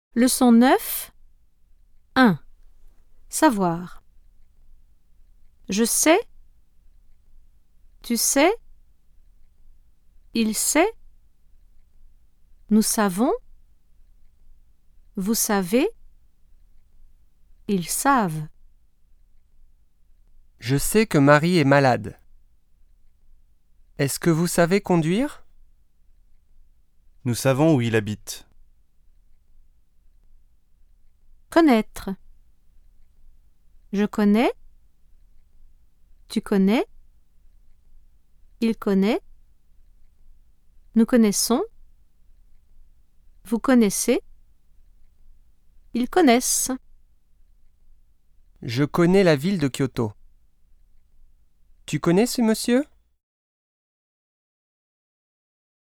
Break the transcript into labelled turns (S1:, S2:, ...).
S1: Leçon 9, 1. Savoir. Je sais, tu sais, il sait, nous savons, vous savez, ils savent.
S2: Je sais que Marie est malade. Est-ce que vous savez conduire ?
S3: Nous savons où il habite.
S1: Connaître. Je connais, tu connais, il connaît, nous connaissons, vous connaissez, ils connaissent.
S2: Je connais la ville de Kyoto. Tu connais ce monsieur ?